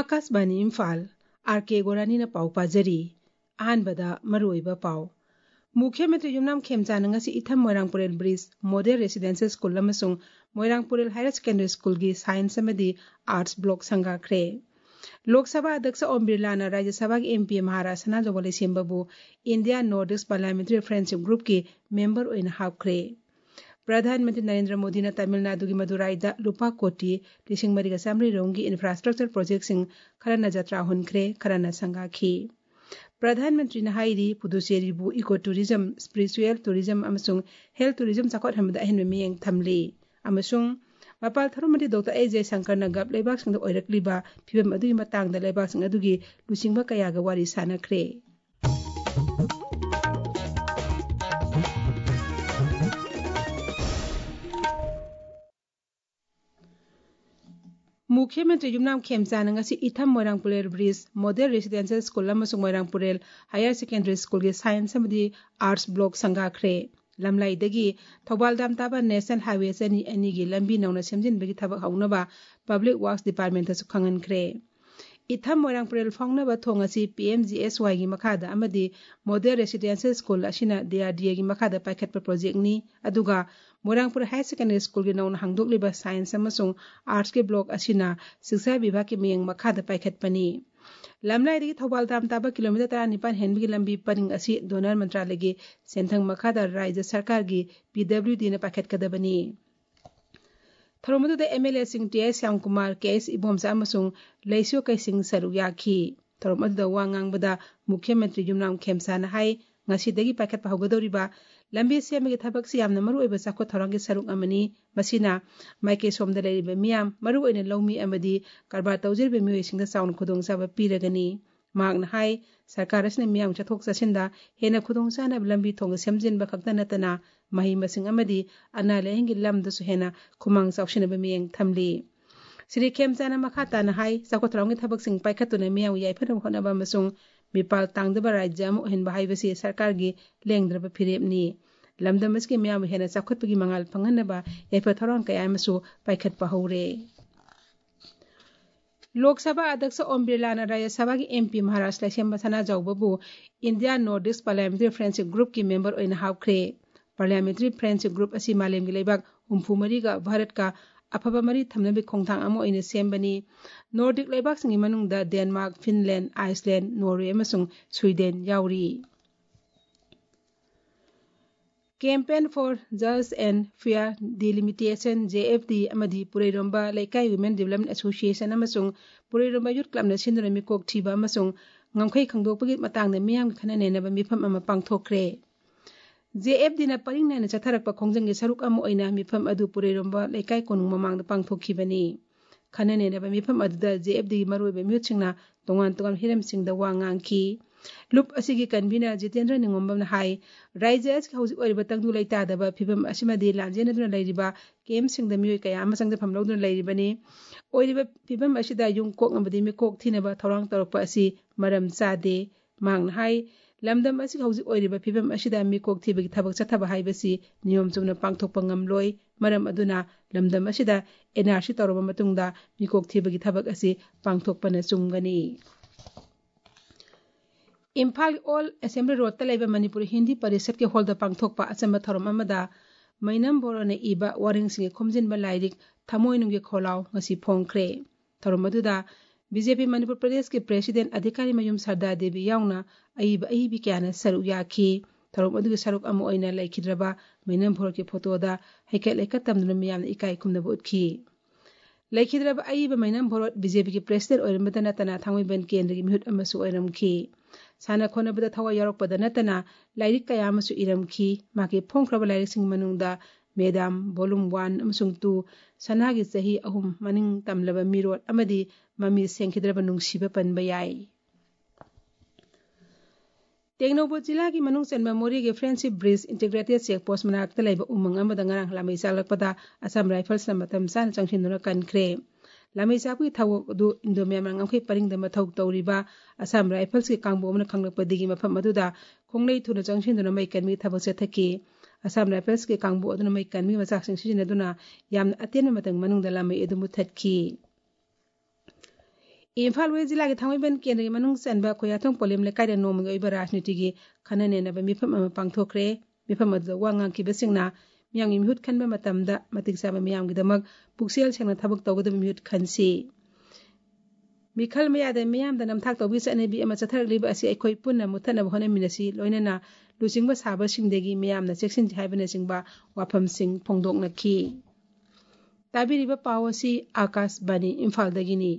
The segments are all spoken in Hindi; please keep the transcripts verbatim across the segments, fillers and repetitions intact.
आकाशवाणी इम्फाल आर के गोरानीना पाउ पाजरी अहानबदा मरुइबा पाउ मुख्यमंत्री युमनाम खेमचाना ngasi इथम Moirangpurel bridge model residential school अमसुंग मोइरांगपुरेल हायर सेकेंडरी स्कूल की साइंस अमदी आर्ट्स ब्लॉक संगाख्रे लोकसभा अध्यक्ष ओम बिरलाना राज्य सभा की एमपी महाराज सना जोगले सेंबबु India Nordics parliamentary friendship group की मेंबर ओइन हापख्रे प्रधानमंत्री नरेंद्र मोदी ने तमिलनाडु की मदुराईदा लुपा कोटी लिसिंग मरीगा सामरी रोंग की इंफ्रास्ट्रक्चर प्रोजेक्ट सिंग खरना जत्रा हुनख्रे खरना संगाखी प्रधानमंत्री ने हाईरी पुदुचेरी बु इको टूरिज्म स्पिरिचुअल टूरिज्म अमसुंग हेल्थ टूरिज्म चाकोट हमदा अहन मियंग थमली अमसुंग मपाल थरुमदी डॉक्टर ए जयशंकर नगब लेबाक सिंग ओइरकलिबा फिबम अदुगी मतांगदा लेबाक सिंग अदुगी लुसिंगबा कयागा वारी सानख्रे मुख्यमंत्री युमनाम खेमचाना ngasi इथम Moirangpurel bridge model residential school अमसुंग मोइरांगपुरेल हायर सेकेंडरी स्कूल की साइंस अमदी आर्ट्स ब्लॉक संगाख्रे लमलाइदगी थौबालदाम ताबा नेशनल हाईवे चनी अनी की लंबी नौना सेमजिनबगी थबक हौनबा पब्लिक वर्क्स डिपार्टमेंट तसु खंगनख्रे इथम मोइरांगपुरेल फाउनबा थोंग असि पीएमजीएसवाई की मखादा अमदी मॉडल रेसिडेंशियल स्कूल असिना डीआरडीए की मखादा पाइखटपा प्रोजेक्ट नि अदुगा मोइरांगपुर हायर सेकेंडरी स्कूल की नौना हांगदोकलिबा साइंस अमसुंग आर्ट्स के ब्लॉक असिना शिक्षा विभाग के मियंग मखादा पाइखटपनी लमलाइदगी थौबालदाम ताबा किलोमीटर तरा निपान हेनबगी लंबी परिंग असि डोनर मंत्रालय की सेंथंग मखादा राज्य सरकार की पीडब्ल्यूडी ने पाइखटकदबनी थरोमदुदा MLA Singh TS Shyam Kumar KS Ibomsa अमसुंग लैसो कैसिंग सरू याखी थरोमदुदा वांगांगबदा मुख्यमंत्री युमनाम खेमसाना हाई ngasi पाइखटपा हौगदौरिबा लंबी सेमगी थबक से यामना मरुओइबा चाखो थौरांगी सरुक अमनी मसिना माइके सोमदा लेरिबा मियाम मरुओइना लौमी अमदी कारबार तौजरिबा मियोइसिंगदा चाउन खुदोंचाबा पिरगनी मागना हाई सरकार असने मियाम चथोक चसिंदा हेना खुदोंचाना लंबी थोंग सेमजिनबा खक्ता नतना मही मसिंग अमदी अना लेहंगी लमदसु हेना खुमांग चाउसिनबा मियंग थमली श्री खेमचाना मखाताना हाई चाखो थौरांगी थबक सिंग पाइखतुना मियाम याइफन होनबा मसुंग मिपाल तांगदबा राज्य अमु हेनबा हाइबसी सरकार की लेंगद्रबा फिरेपनी लमदमस के मियाम हेना चाखुतपगी मंगाल फंगनबा याइफा थौरांग कया अमसु पाइखतपा हौरे लोकसभा अध्यक्ष ओम बिरलाना राज्य सभा की एमपी महाराज लैसेम सना जाउबबु India Nordics parliamentary friendship group की मेंबर ओइन हापख्रे पार्लियामेंट्री फ्रेंडशिप ग्रुप असि मालेम की लेबाक हुम्फु मरीगा भारत का अफबा मरी थमनबी खोंथांग अमो ओइन सेमबनी नॉर्डिक लेबाक सिंगी मनुंगदा डेनमार्क फिनलैंड आइसलैंड नॉर्वे अमसुंग स्वीडन याउरी campaign for just and fair delimitation JFD अमदी Pureiromba Leikai women development association अमसुंग पुरेरोंबा यूथ क्लब न सिंदुना मिकोक थीबा अमसुंग ngамखै खंगदोकपगी मतंगदा मियाम खननेनबा मिफम अमा पांगथोखरे जेएफडी न परिंगना चथरकपा खोंजंगी सरुक अम ओइना मिफम अदु पुरेरोंबा लेकाई कोनुंग ममांगदा पांगथोखिबनी खननेनबा मिफम अदुदा जेएफडी मरुइबा म्यूटसिंगना तोंगान तोंगान हिरमसिंगदा वांगांगखी लुप असिगी कन्वीनर जितेंद्र निंगोंबमना हाई राज्य असि हौजिक ओइरिबा तंगदु लैतादबा फिबम असिमदि लांजेनदुना लैरिबा केम सिंगदा मियोय कया अमसंगदा फमलौदुना लैरिबनी ओइरिबा फिबम असिदा युंग कोक अमदि मिकोक थिनबा थौरांग तौरकपा असि मरम चादे मांगना हाई लमदम असि हौजिक ओइरिबा फिबम असिदा मिकोक थिबगी थबक चथबा हाइबसि नियम चुमना पांगथोकपा ngamloi मरम अदुना लमदम असिदा एनआरसी तौरबा मतुंगदा मिकोक थिबगी थबक असि पांगथोकपना चुंगनी इम्फाल ऑल असेंबली रोड तलेबा मणिपुर हिंदी परिषद के हॉल द पांगथोकपा अचंबा थौरम अमदा मैनम बोरोने इबा वारिंगसिंगे खोमजिनबा लाइरिक थमोइनुंगे खोलाव ngasi फोंख्रे थौरम अदुदा बीजेपी मणिपुर प्रदेश के प्रेसिडेंट अधिकारी मयुम सरदा देवी याउना अइबा अइबी क्याना सरुक याखी थौरम अदुगे सरुक अमु ओइना लैखिद्रबा मैनम बोरो के फोटोदा हैके लेका तमदुना मियाम इकाई कुमदबा उतखी लैखिद्रबा अइबा मैनम बोरो बीजेपी के प्रेसिडेंट ओइरमदा नतना थांगोइबन केंद्र की मिहुत अमसु ओइरमखी साना खोनबदा थवा यारकपदा नतना लाइरिक कया अमसु इरमखी माके फोंख्रबा लाइरिकसिंग मनुंगदा मेदाम वॉल्यूम वन अमसुंग टू सनागी चही अहुम मनिंग तमलबा मिरोट अमदी ममी सेंखिद्रबा नुंगसिबा पनबा याई टेक्नोबोट जिला की मनुंग चेनबा मोरी के friendship bridge integrated check post मनाकता लैबा उमंग अमदा ngarang lamai चालकपदा असम राइफल्स न मतम सान चंगसिनदुना कनख्रे lamai चापु थवक दु इंदो मेमरंग amkhai paringda mathau tawriba Assam rifles के कांगबो अमना खंगलकपदिगी मफम अदुदा खोंगलै थुना चंगसिनदुना मै कनमी थबक चथकी असम राइफल्स के कांगबो अदुना मै कनमी मचाकसिंग सिजिनदुना यामना अतेन मतंग मनुंगदा lamai एदु मुथतकी इम्फाल वेस्ट जिला के थांगोइबन केंद्र के मनुंग चनबा खोयाथोंग पोलेम लेकाइदा नोमग ओइबा राजनीति की खननेनबा मिफम अमा पांगथोखरे मिफम अदु वांगांखिबसिंगना मियांगि मिहुत खनबा मतमदा मतिक साबा मियांगिदमक पुक्सेल सेंगना थबक तौगदब मिहुत खनसी मिखल मयादा मियामदा नमथाक तौबि चनेबि अमा चथरलिबा असि अखोइ पुन्ना मुथनब होनमिनसी लोइनना लुचिंगबा साबासिंगदेगी मियामना चेक्सिन हाइबना सिंगबा वाफमसिंग फोंगदोकनखि ताबिरिबा पावसी आकाश बानी इम्फालदगिनी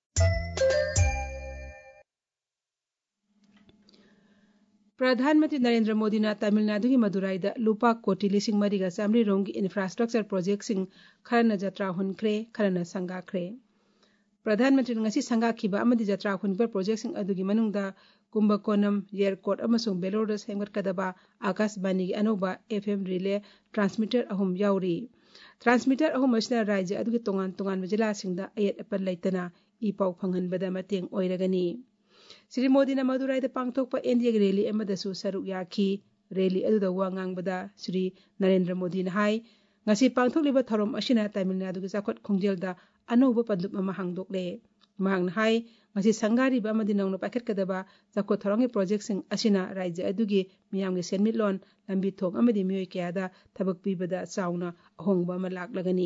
प्रधानमंत्री नरेंद्र मोदी ने तमिलनाडु की मदुराईदा लुपा कोटी लिसिंग मरीगा चामरी रोम की इंफ्रास्ट्रक्चर प्रोजेक्ट सिंह खरना जत्रा हुनख्रे खरना संगाख्रे प्रधानमंत्री ngasi संगाखिबा अमदि जत्रा हुनबा प्रोजेक्ट सिंह अदुगी मनुंगदा कुंभकोणम एयरपोर्ट अमसुंग बेलोरदा सेंगटकदबा आकाशवाणी की अनोबा एफएम रिले ट्रांसमीटर अहुम यावरी ट्रांसमीटर अहुम असना राज्य अदुगी तोंगान तोंगान जिला सिंगदा अयत अपन लैतना ई पाउ फंगहनबदा मतेंग ओइरगनी श्री मोदी ने मदुराईदा पांगथोकपा एनडीए रैली अमदसु सरुक याखी रैली अदुदा वा ngangbada श्री नरेंद्र मोदी ने हाई ngasi पांगथोकलिबा थरोम असिना तमिलनाडु की चाखोट खोंजेलदा अनौबा पंदुप अमा हांगदोकले महंग हाई ngasi संगारिबा अमदि नौनो पाखेटकदबा चाखोट थरोंगे प्रोजेक्ट सिंग असिना राज्य अदुगी मियामगे सेनमिटलोन लंबी थोंग अमदि मियोय कयादा थबक पीबदा चाउना अहोंगबा अमा लाकलगनी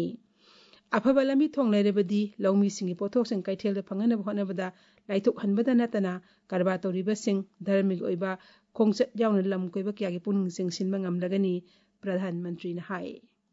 अफबा लंबी थोंग लेरबदी लौमी सिंगी पोथोक सिंग कैथेलदा फंगनब होनबदा लाइथोक हनबदा नतना करबा तौरिबा सिंग धर्मिक ओइबा खोंगचत यावना लम कोइबा क्यागे पुनिंग सिंग सिनबा ngamlagani प्रधानमंत्री ने हाय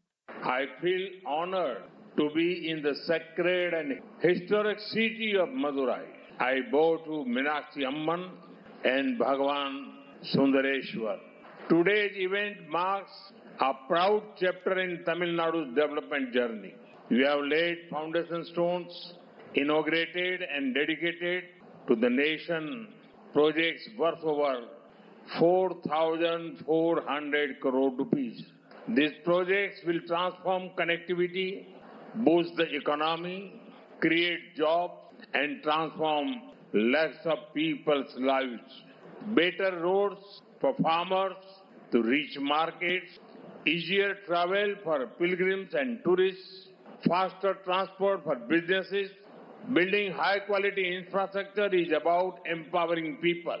I feel honored to be in the sacred and historic city of Madurai. I bow to Meenakshi Amman and Bhagwan Sundareshwar. Today's event marks a proud chapter in Tamil Nadu's development journey. We have laid foundation stones, inaugurated and dedicated to the nation projects worth over four thousand four hundred crore rupees. These projects will transform connectivity, boost the economy, create jobs, and transform lakhs of people's lives. Better roads for farmers to reach markets, easier travel for pilgrims and tourists, faster transport for businesses. Building high-quality infrastructure is about empowering people.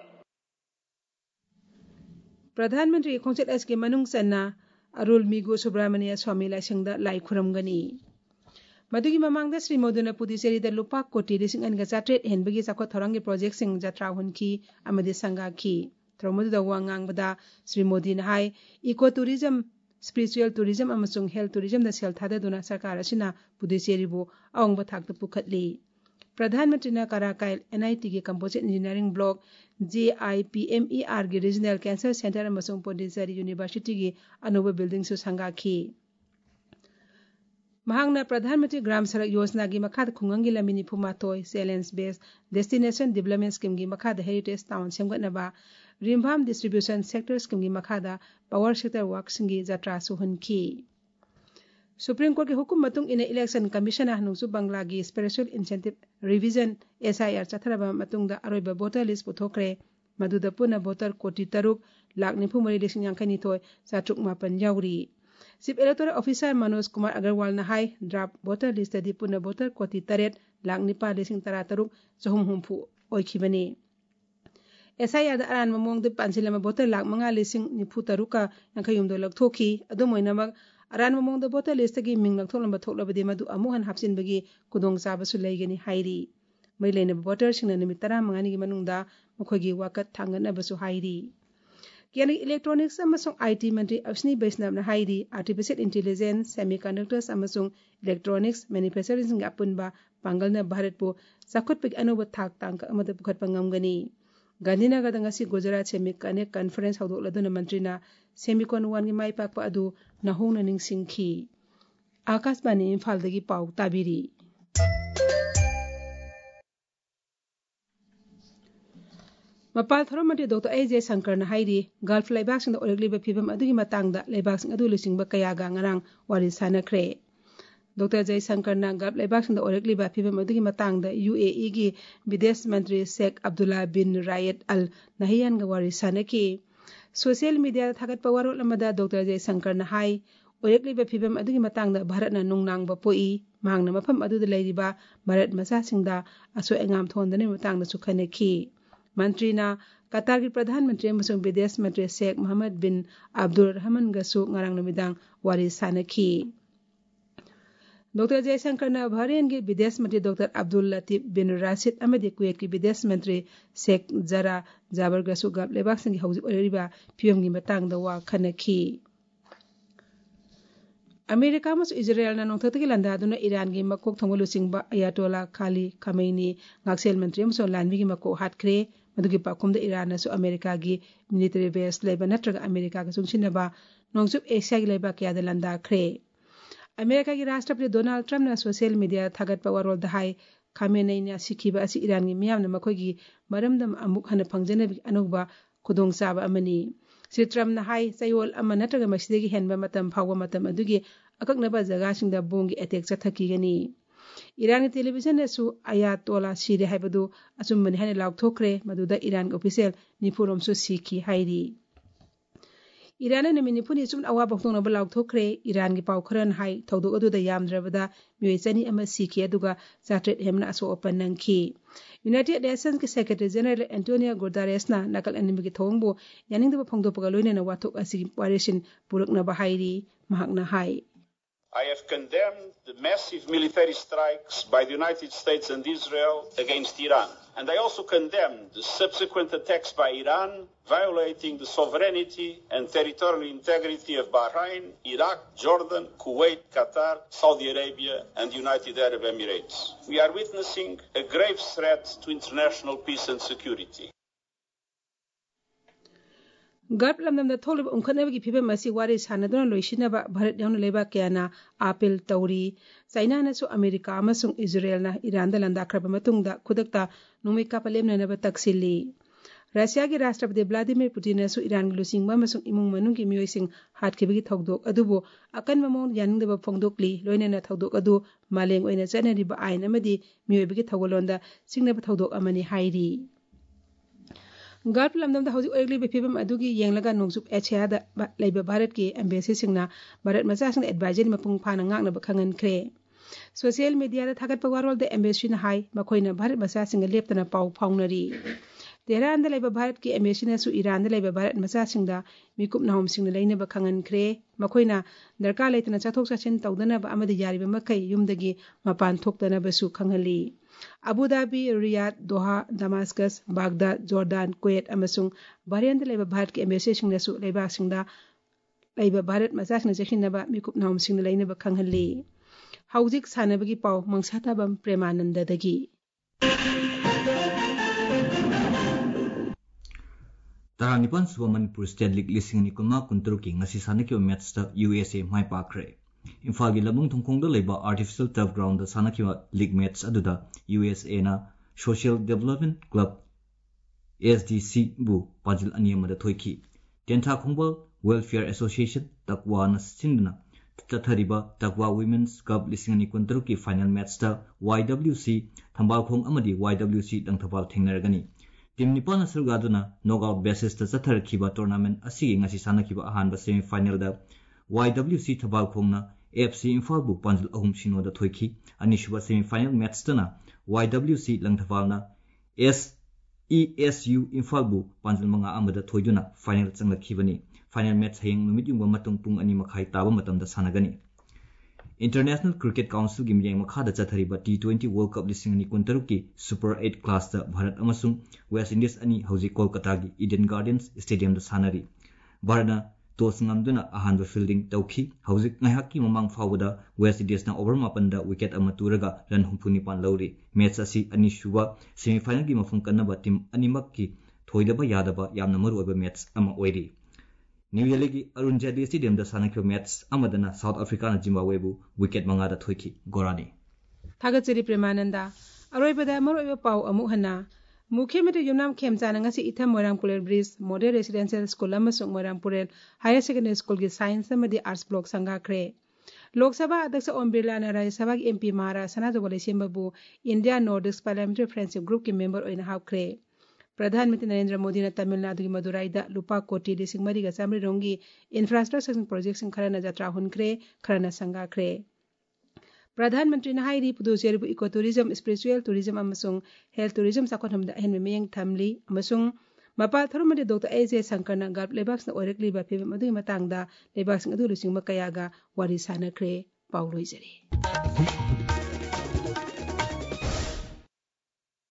प्रधानमंत्री खोंचत एस के मनुंग सन्ना अरुल मिगो सुब्रमण्य स्वामी लाइसंगदा लाई खुरमगनी मदुगी ममांगदा श्री मोदीना पुदुचेरीदा लुपा कोटी लिसिंग अनगा चाट्रेट हेनबगी चाखो थोरंगी प्रोजेक्ट सिंग जत्रा हुनखी अमदि संगाखी थ्रोमदुदा वांगांगबदा श्री मोदी ने हाई इको टूरिज्म स्पिरिचुअल टूरिज्म अमसुंग हेल्थ टूरिज्म दा सेल थाददुना सरकार असिना पुदुचेरीबु अवंगबा थाकता पुखतली प्रधानमंत्री ने कराकाइल एनआईटी के कंपोजिट इंजीनियरिंग ब्लॉक जेआईपीएमईआर के रीजनल कैंसर सेंटर अमसुंग पोंडिचेरी यूनिवर्सिटी की अनोबा बिल्डिंग सु संगाखी महांगना प्रधानमंत्री ग्राम सड़क योजना की मखाद खुंगंगी लमी निफुमाथोय challenge based destination development scheme की मखाद हेरिटेज टाउन सेमगतनबा रिमभाम डिस्ट्रीब्यूशन सेक्टर स्कीम की मखादा पावर सेक्टर वर्क सिंगी जत्रा सुहनखी सुप्रीम कोर्ट के हुकुम मतुंग इन इलेक्शन कमीशन हनुसु बंगला की स्पेशल इंसेंटिव रिवीजन एसआईआर चथरबा मतुंगदा अरोइबा वोटर लिस्ट पुथोखरे मदुदा पुना वोटर कोटी तरुक लाख निफु मरी लिसिंग यांखनी थोय चाट्रुक मापन यावरी chief electoral officer Manoj Kumar Agarwal ने हाई ड्राफ्ट वोटर लिस्ट दी पुना वोटर कोटी तरेट लाख निपा लिसिंग तरा तरुक चहुम हुमफु ओइखिबनी एसआईआर दा अरान ममोंग द पांसिलमा वोटर लाख मंगा लिसिंग निफु तरुका यांखयुमदो लखथोखी अदुमोइनमक अरान ममोंग द वोटर लिस्ट की मिंग लखथोलंबा थोकलबदि मदु अमुहन हापसिनबगी कुदोंग चाबसु लैगनी हाइरी मैलेन वोटर सिंगना निमित तरा मंगानी की मनुंगदा मखोगी वाकत थांगनबसु हाइरी केंद्रीय इलेक्ट्रॉनिक्स अमसुंग आईटी मंत्री अश्विनी वैष्णव ने हाइरी आर्टिफिशियल इंटेलिजेंस सेमीकंडक्टर्स अमसुंग इलेक्ट्रॉनिक्स मैन्युफैक्चरिंग की अपुनबा पांगलना भारतपु चाखुटपगी अनोबा थाक तांक अमद पुखतपा ngamgani Gandhinagar ngasi Gujarat semiconnect conference हौदोकलदुना मंत्रीना सेमीकॉन वन की माई पाकपा अदु नहोंगना निंगसिंखी आकाशवाणी इम्फालदगी पाउ ताबिरी मपाल थोरम मंत्री डॉक्टर ए जे शंकर ने हाइरी गल्फ लेबाकसिंग ओरगलिबा फिबम अदुगी मतांगदा लेबाकसिंग अदु लिसिंगबा कयागा ngarang wari sanakre doctor Jaishankar ना गल्फ लेबाकसिंग ओरगलिबा फिबम अदुगी मतांगदा यूएई की विदेश मंत्री शेख अब्दुल्ला बिन रायद अल नहियान गा वारी सानकी सोशल मीडिया थागत पवारोल अमदा डॉक्टर जयशंकर ना हाई ꯑꯣꯏꯔꯛꯂꯤꯕ ꯐꯤꯚꯝ ꯑꯗꯨꯒꯤ ꯃꯇꯥꯡꯗ ꯚꯥꯔꯠꯅ ꯅꯨꯡꯅꯥꯡꯕ ꯄꯣꯛꯏ ꯃꯍꯥꯛꯅ ꯃꯐꯝ ꯑꯗꯨꯗ ꯂꯩꯔꯤꯕ ꯚꯥꯔꯠ ꯃꯆꯥꯁꯤꯡꯗ ꯑꯁꯣꯏ ꯑꯉꯥꯝ ꯊꯣꯛꯍꯟꯗꯅꯕꯒꯤ ꯃꯇꯥꯡꯗꯁꯨ ꯈꯟꯅꯈꯤ ꯃꯟꯇ꯭ꯔꯤꯅ ꯀꯇꯥꯔꯒꯤ ꯄ꯭ꯔꯙꯥꯟ ꯃꯟꯇ꯭ꯔꯤ ꯑꯃꯁꯨꯡ ꯕꯤꯗꯦꯁ ꯃꯟꯇ꯭ꯔꯤ ꯁꯦꯈ ꯃꯍꯃꯗ ꯕꯤꯟ ꯑꯕꯗꯨꯜ ꯔꯍꯃꯟꯒꯁꯨ ꯉꯔꯥꯡ ꯅꯨꯃꯤꯗꯥꯡ ꯋꯥꯔꯤ ꯁꯥꯅꯈꯤ ꯗꯣꯛꯇꯔ ꯖयशंकरꯅ ꯕꯍꯔꯦꯟꯒꯤ ꯕꯤꯗꯦꯁ ꯃꯟꯇ꯭ꯔꯤ doctor Abdul Latif bin Rashid ꯑꯃꯗꯤ ꯀꯨꯋꯦꯠꯀꯤ ꯕꯤꯗꯦꯁ ꯃꯟꯇ꯭ꯔꯤ ꯁꯦꯈ ꯖꯥꯔꯥ ꯖꯥꯕꯔꯒꯁꯨ ꯒꯜꯐ ꯂꯩꯕꯥꯛꯁꯤꯡꯒꯤ ꯍꯧꯖꯤꯛ ꯑꯣꯏꯔꯤꯕ ꯐꯤꯚꯝꯒꯤ ꯃꯇꯥꯡꯗ ꯋꯥ ꯈꯟꯅꯈꯤ ꯑꯃꯦꯔꯤꯀꯥ ꯑꯃꯁꯨꯡ ꯏꯖꯔꯦꯜꯅ ꯅꯣꯡꯊꯛꯇꯒꯤ ꯂꯥꯟꯗꯥꯗꯨꯅ ꯏꯔꯥꯟꯒꯤ ꯃꯀꯣꯛ ꯊꯣꯡꯕ ꯂꯨꯆꯤꯡꯕ ꯑꯌꯥꯇꯣꯂꯥ ꯈꯥꯂꯤ ꯈꯥꯃꯩꯅꯤ ꯉꯥꯛꯁꯦꯜ ꯃꯟꯇ꯭ꯔꯤ ꯑꯃꯁꯨꯡ ꯂꯥꯟꯃꯤꯒꯤ ꯃꯀꯣꯛ ꯍꯥꯠꯈ꯭ꯔꯦ ꯃꯗꯨꯒꯤ ꯄꯥꯎꯈꯨꯝꯗ ꯏꯔꯥꯟꯅꯁꯨ ꯑꯃꯦꯔꯤꯀꯥꯒꯤ ꯃꯤꯂꯤꯇꯔꯤ ꯕꯦꯁ ꯂꯩꯕ ꯅꯠꯇ꯭ꯔꯒ ꯑꯃꯦꯔꯤꯀꯥꯒ ꯆꯨꯡꯁꯤꯟꯅꯕ ꯅꯣꯡꯆꯨꯞ ꯑꯦꯁꯤꯌꯥꯒꯤ ꯂꯩꯕꯥꯛ ꯀꯌꯥꯗ ꯂꯥꯟꯗꯥꯈ꯭ꯔꯦ ꯑꯃꯦꯔꯤꯀꯥꯒꯤ ꯔꯥष्ट्रपति ꯗꯣꯅꯥꯜड ꯇ꯭ꯔꯝꯞꯅ ꯁꯣꯁꯤꯌꯦꯜ ꯃꯤडियाꯗ ꯊꯥꯒꯠꯄ ꯋꯥꯔꯣꯜꯗ ꯍꯥꯏ ꯈꯥꯃꯦꯅꯩꯅ ꯁꯤꯈꯤꯕ ꯑꯁꯤ ꯏꯔꯥꯟꯒꯤ ꯃꯤꯌꯥꯝꯅ ꯃꯈꯣꯏꯒꯤ ꯃꯔꯝꯗ ꯑꯃꯨꯛ ꯍꯟꯅ ꯐꯪꯖꯅꯕꯒꯤ ꯑꯅꯧꯕ ꯈꯨꯗꯣꯡꯆꯥꯕ ꯑꯃꯅꯤ ꯁ꯭ꯔꯤ ꯇ꯭ꯔꯝꯞꯅ ꯍꯥꯏ ꯆꯌꯣꯜ ꯑꯃ ꯅꯠꯇ꯭ꯔꯒ ꯃꯁꯤꯗꯒꯤ ꯍꯦꯟꯕ ꯃꯇꯝ ꯐꯥꯎꯕ ꯃꯇꯝ ꯑꯗꯨꯒꯤ ꯑꯀꯛꯅꯕ ꯖꯒꯥꯁꯤꯡꯗ ꯕꯣꯝꯒꯤ ꯑꯦꯇꯦꯛ ꯆꯠꯊꯈꯤꯒꯅꯤ ꯏꯔꯥꯟꯒꯤ ꯇꯦꯂꯤꯚꯤꯖꯟꯗꯁꯨ ꯑꯌꯥꯇꯣꯂꯥ ꯁꯤꯔꯦ ꯍꯥꯏꯕꯗꯨ ꯑꯆꯨꯝꯕꯅꯤ ꯍꯥꯏꯅ ꯂꯥꯎꯊꯣꯛꯈ꯭ꯔꯦ ꯃꯗꯨꯗ ꯏꯔꯥꯟꯒꯤ ꯑꯣꯐꯤꯁꯤꯌꯦꯜ ꯅꯤꯐꯨꯔꯣꯝꯁꯨ ꯁꯤꯈꯤ ꯍꯥꯏꯔꯤ ꯏꯔꯥꯟꯅ ꯅꯨꯃꯤꯠ ꯅꯤꯐꯨꯅꯤ ꯆꯨꯝꯅ ꯑꯋꯥꯕ ꯐꯣꯡꯗꯣꯛꯅꯕ ꯂꯥꯎꯊꯣꯛꯈ꯭ꯔꯦ ꯏꯔꯥꯟꯒꯤ ꯄꯥꯎ ꯈꯔꯅ ꯍꯥꯏ ꯊꯧꯗꯣꯛ ꯑꯗꯨꯗ ꯌꯥꯝꯗ꯭ꯔꯕꯗ ꯃꯤꯑꯣꯏ ꯆꯅꯤ ꯑꯃ ꯁꯤꯈꯤ ꯑꯗꯨꯒ ꯆꯥꯇ꯭ꯔꯦꯠ ꯍꯦꯟꯕꯅ ꯑꯁꯣꯛ ꯑꯄꯟ ꯅꯪꯈꯤ ꯌꯨꯅꯥꯏꯇꯦꯗ ꯅꯦꯁꯟꯁꯀꯤ ꯁꯦꯀ꯭ꯔꯦꯇꯔꯤ ꯖꯦꯅꯔꯦꯜ ꯑꯦꯟꯇꯣꯅꯤꯌꯣ ꯒꯨꯇꯦꯔꯦꯁꯅ ꯅꯥꯀꯜ ꯑꯅꯤꯃꯛꯀꯤ ꯊꯧꯑꯣꯡꯕꯨ ꯌꯥꯅꯤꯡꯗꯕ ꯐꯣꯡꯗꯣꯛꯄꯒ ꯂꯣꯏꯅꯅ ꯋꯥꯊꯣꯛ ꯑꯁꯤꯒꯤ ꯋꯥꯔꯦꯞꯁꯤꯟ ꯄꯨꯔꯛꯅꯕ ꯍꯥꯏꯔꯤ ꯃꯍꯥꯛꯅ హాయ్ I have condemned the massive military strikes by the United States and Israel against Iran. And I also condemn the subsequent attacks by Iran, violating the sovereignty and territorial integrity of Bahrain, Iraq, Jordan, Kuwait, Qatar, Saudi Arabia, and the United Arab Emirates. We are witnessing a grave threat to international peace and security. Gulf ꯂꯝꯗꯝꯗ ꯊꯣꯛꯂꯤꯕ ꯎꯪꯈꯠꯅꯕꯒꯤ ꯐꯤꯚꯝ ꯑꯁꯤ ꯋꯥꯔꯤ ꯁꯥꯟꯅꯗꯨꯅ ꯂꯣꯏꯁꯤꯟꯅꯕ ꯚꯥꯔꯠ ꯌꯥꯎꯅ ꯂꯩꯕꯥꯛ ꯀꯌꯥꯅ ꯑꯥꯄꯤꯜ ꯇꯧꯔꯤ ꯆꯥꯏꯅꯥꯅꯁꯨ ꯑꯃꯦꯔꯤꯀꯥ ꯑꯃꯁꯨꯡ ꯏꯖꯔꯦꯜꯅ ꯏꯔꯥꯟꯗ ꯂꯥꯟꯗꯥꯈ꯭ꯔꯕ ꯃꯇꯨꯡꯗ ꯈꯨꯗꯛꯇ ꯅꯣꯡꯃꯩ ꯀꯥꯞꯄ ꯂꯦꯞꯅꯅꯕ ꯇꯛꯁꯤꯜꯂꯤ ꯔꯁꯤꯌꯥꯒꯤ ꯔꯥष्ट्रपति ꯚ꯭ꯂꯥꯗꯤꯃꯤꯔ ꯄꯨꯇꯤꯟꯅꯁꯨ ꯏꯔꯥꯟꯒꯤ ꯂꯨꯆꯤꯡꯕ ꯑꯃꯁꯨꯡ ꯏꯃꯨꯡ ꯃꯅꯨꯡꯒꯤ ꯃꯤꯑꯣꯏꯁꯤꯡ ꯍꯥꯠꯈꯤꯕꯒꯤ ꯊꯧꯗꯣꯛ ꯑꯗꯨꯕꯨ ꯑꯀꯟꯕ ꯃꯑꯣꯡꯗ ꯌꯥꯅꯤꯡꯗꯕ ꯐꯣꯡꯗꯣꯛꯂꯤ ꯂꯣꯏꯅꯅ ꯊꯧꯗꯣꯛ ꯑꯗꯨ ꯃꯥꯂꯦꯝ ꯑꯣꯏꯅ ꯆꯠꯅꯔꯤꯕ ꯑꯥꯏꯟ ꯑꯃꯗꯤ ꯃꯤꯑꯣꯏꯕꯒꯤ ꯊꯧꯒꯜꯂꯣꯟꯗ ꯆꯤꯡꯅꯕ ꯊꯧꯗꯣꯛ ꯑꯃꯅꯤ ꯍꯥꯏꯔꯤ ꯒꯜꯐ ꯂꯝꯗꯝꯗ ꯍꯧꯖꯤꯛ ꯑꯣꯏꯔꯛꯂꯤꯕ ꯐꯤꯚꯝ ꯑꯗꯨꯒꯤ ꯌꯦꯡꯂꯒ ꯅꯣꯡꯆꯨꯞ ꯑꯦꯁꯤꯌꯥꯗ ꯂꯩꯕ ꯚꯥꯔꯠꯀꯤ ꯑꯦꯝꯕꯦꯁꯤꯁꯤꯡꯅ ꯚꯥꯔꯠ ꯃꯆꯥꯁꯤꯡꯗ ꯑꯦꯗꯚꯥꯏꯖꯔꯤ ꯃꯄꯨꯡ ꯐꯥꯅ ꯉꯥꯛꯅꯕ ꯈꯪꯍꯟꯈ꯭ꯔꯦ ꯁꯣꯁꯤꯌꯦꯜ ꯃꯤडियाꯗ ꯊꯥꯒꯠꯄ ꯋꯥꯔꯣꯜꯗ ꯑꯦꯝꯕꯦꯁꯤꯅ ꯍꯥꯏ ꯃꯈꯣꯏꯅ ꯚꯥꯔꯠ ꯃꯆꯥꯁꯤꯡꯒ ꯂꯦꯞꯇꯅ ꯄꯥꯎ ꯐꯥꯎꯅꯔꯤ ꯇꯦꯍꯔꯥꯟꯗ ꯂꯩꯕ ꯚꯥꯔꯠꯀꯤ ꯑꯦꯝꯕꯦꯁꯤꯅꯁꯨ ꯏꯔꯥꯟꯗ ꯂꯩꯕ ꯚꯥꯔꯠ ꯃꯆꯥꯁꯤꯡꯗ ꯃꯤꯀꯨꯞ ꯅꯥꯍꯨꯝꯁꯤꯡꯅ ꯂꯩꯅꯕ ꯈꯪꯍꯟꯈ꯭ꯔꯦ ꯃꯈꯣꯏꯅ ꯗꯔꯀꯥꯔ ꯂꯩꯇꯅ ꯆꯠꯊꯣꯛ ꯆꯠꯁꯤꯟ ꯇꯧꯗꯅꯕ ꯑꯃꯗꯤ ꯌꯥꯔꯤꯕ ꯃꯈꯩ ꯌꯨꯝꯗꯒꯤ ꯃꯄꯥꯟ ꯊꯣꯛꯇꯅꯕꯁꯨ ꯈꯪꯍꯜꯂꯤ ꯑꯕꯨ ꯙꯥꯕꯤ ꯔꯤꯌꯥꯗ ꯗꯣꯍꯥ ꯗꯃꯥꯁꯀꯁ ꯕꯥꯒꯗꯥꯗ ꯖꯣꯔꯗꯥꯟ ꯀꯨꯋꯦꯠ ꯑꯃꯁꯨꯡ ꯕꯍꯔꯦꯟꯗ ꯂꯩꯕ ꯚꯥꯔꯠꯀꯤ ꯑꯦꯝꯕꯦꯁꯤꯁꯤꯡꯅꯁꯨ ꯂꯩꯕꯥꯛꯁꯤꯡꯗ ꯂꯩꯕ ꯚꯥꯔꯠ ꯃꯆꯥꯁꯤꯡꯅ ꯆꯦꯛꯁꯤꯟꯅꯕ ꯃꯤꯀꯨꯞ ꯅꯥꯍꯨꯝꯁꯤꯡꯅ ꯂꯩꯅꯕ ꯈꯪꯍꯜꯂꯤ ꯍꯧꯖꯤꯛ ꯁꯥꯟꯅꯕꯒꯤ ꯄꯥꯎ ꯃꯪꯁꯥꯊꯥꯕꯝ ꯄ꯭ꯔꯦꯃꯥꯅꯟꯗꯗꯒꯤ ꯇꯔꯥꯅꯤꯄꯥꯟ ꯁꯨꯕ ꯃꯅꯤꯄꯨꯔ ꯁ꯭ꯇꯦꯠ ꯂꯤꯒ ꯂꯤꯁꯤꯡ ꯑꯅꯤ ꯀꯨꯟꯃꯉꯥ ꯀꯨꯟꯇꯔꯨꯛꯀꯤ ꯉꯁꯤ ꯁꯥꯟꯅꯈꯤꯕ ꯃꯦꯠꯁꯇ ꯌꯨ ꯑꯦꯁ ꯑꯦ ꯃꯥꯏ ꯄꯥꯛꯈ꯭ꯔꯦ ꯏꯝꯐꯥꯜꯒꯤ ꯂꯝꯕꯨꯡ ꯊꯣꯡꯈꯣꯡꯗ ꯂꯩꯕ ꯑꯥꯔꯇꯤꯐꯤꯁꯤꯌꯦꯜ ꯇꯔꯐ ꯒ꯭ꯔꯥꯎꯟꯗ ꯁꯥꯟꯅꯈꯤꯕ ꯂꯤꯒ ꯃꯦꯠꯁ ꯑꯗꯨꯗ U S N social development club S D ꯁꯤꯕꯨ ꯄꯥꯟꯖꯤꯜ ꯑꯅꯤ ꯑꯃꯗ ꯊꯣꯏꯈꯤ ꯇꯦꯟꯊꯥ ꯈꯣꯡꯕꯥꯜ ꯋꯦꯜꯐꯤꯌꯔ ꯑꯦꯁꯣꯁꯤꯌꯦꯁꯟ ꯇꯛꯋꯥꯅ ꯁꯤꯟꯗꯨꯅ ꯆꯠꯊꯔꯤꯕ ꯇꯛꯋꯥ ꯋꯤꯃꯦꯟꯁ ꯀꯞ ꯂꯤꯁꯤꯡ ꯑꯅꯤ ꯀꯨꯟꯇꯔꯨꯛꯀꯤ ꯐꯥꯏꯅꯦꯜ ꯃꯦꯠꯁꯇ ꯋꯥꯏ ꯗꯕ꯭ꯂꯤꯎ ꯁꯤ ꯊꯝꯕꯥꯜꯈꯣꯡ ꯑꯃꯗꯤ ꯋꯥꯏ ꯗꯕ꯭ꯂꯤꯎ ꯁꯤ ꯂꯪꯊꯕꯥꯜ ꯊꯦꯡꯅꯔꯒꯅꯤ ꯇꯤꯝ ꯅꯤꯄꯥꯟꯅ ꯁꯔꯨꯛ ꯅꯣꯛꯑꯥꯎꯠ ꯕꯦꯁꯤꯁꯇ ꯆꯠꯊꯔꯛꯈꯤꯕ ꯇꯣꯔꯅꯥꯃꯦꯟꯠ ꯑꯁꯤꯒꯤ ꯉꯁꯤ ꯁꯥꯟꯅꯈꯤꯕ ꯑꯍꯥꯟꯕ ꯁꯦꯃꯤꯐꯥꯏꯅꯦꯜꯗ ꯋꯥꯏ ꯗꯕ꯭ꯂꯤꯎ ꯁꯤ ꯊꯕꯥꯜꯈꯣꯡꯅ ꯑꯦꯐ ꯁꯤ ꯏꯝꯐꯥꯜꯕꯨ ꯄꯥꯟꯖꯤꯜ ꯑꯍꯨꯝ ꯁꯤꯅꯣꯗ ꯊꯣꯏꯈꯤ ꯑꯅꯤꯁꯨꯕ ꯁꯦꯃꯤꯐꯥꯏꯅꯦꯜ ꯃꯦꯠꯁꯇꯅ ꯋꯥꯏ ꯗꯕ꯭ꯂꯤꯎ ꯁꯤ ꯂꯪꯊꯕꯥꯜꯅ ꯑꯦꯁ ꯏ ꯑꯦꯁ ꯌꯨ ꯏꯝꯐꯥꯜꯕꯨ ꯄꯥꯟꯖꯤꯜ ꯃꯉꯥ ꯑꯃꯗ ꯊꯣꯏꯗꯨꯅ ꯐꯥꯏꯅꯦꯜ ꯆꯪꯂꯛꯈꯤꯕꯅꯤ ꯐꯥꯏꯅꯦꯜ ꯃꯦꯠꯁ ꯍꯌꯦꯡ ꯅꯨꯃꯤꯠ ꯌꯨꯡꯕ ꯃꯇꯨꯡ ꯄꯨꯡ ꯑꯅꯤ ꯃꯈꯥꯏ ꯇꯥꯕ ꯃꯇꯝꯗ ꯁꯥꯟꯅꯒꯅꯤ इंटरनेशनल क्रिकेट काउंसिल की मियांग मखादा चथरिबा टी ट्वेंटी वर्ल्ड कप लिसिंग नि कुंतरुक की सुपर एट क्लास दा भारत अमसुंग वेस्ट इंडीज अनि हौजी कोलकाता की ईडन गार्डन्स स्टेडियम दा सानरी भारतना toss ngamduna ahanba fielding tawki hauzik ngahak ki mamang fawda west indies na over mapan da wicket ama turaga run humphunipan lawri match asi ani shuba semi final gi mafung kanaba team animak ki thoidaba yadaba yamna maru oba match ama oiri New Delhi की अरुण जेटली स्टेडियम दा सानखियो मैच अमदना साउथ अफ्रीका ना जिम्बाब्वे बु विकेट मंगा दा थोइखि गोरानी थागचरी प्रेमानंदा अरोइबदा मरोइबा पाउ अमु हना मुख्यमंत्री युमनाम खेमचाना ngasi itham moirangpurel bridge model residential school amasung moirangpurel higher secondary school gi science amadi arts block sangakhre lok sabha adaksa om birla na rajya sabha gi mp mahara sanajogole sembabu india nordics parliamentary friendship group ki member oina hapkhre प्रधानमंत्री नरेंद्र मोदी ने तमिलनाडु की मदुराई दा लुपा कोटी लिसिंग मरी गा चामरी रोंगी इंफ्रास्ट्रक्चर प्रोजेक्ट खरना जत्रा हुनख्रे खरना संगाख्रे प्रधानमंत्री ने हाइरी Puducherry eco tourism spiritual tourism अमसुंग हेल्थ टूरिज्म साकोथम दा हेन मेयंग थमली अमसुंग मपाल थरुमदे डॉक्टर एजे शंकरना गल्फ लेबाक्सना ओरकलीबा फिबम अदुगी मतंगदा लेबाक्सिंग अदु लुसिंग मकयागा वारी सानख्रे पाउलोइजरी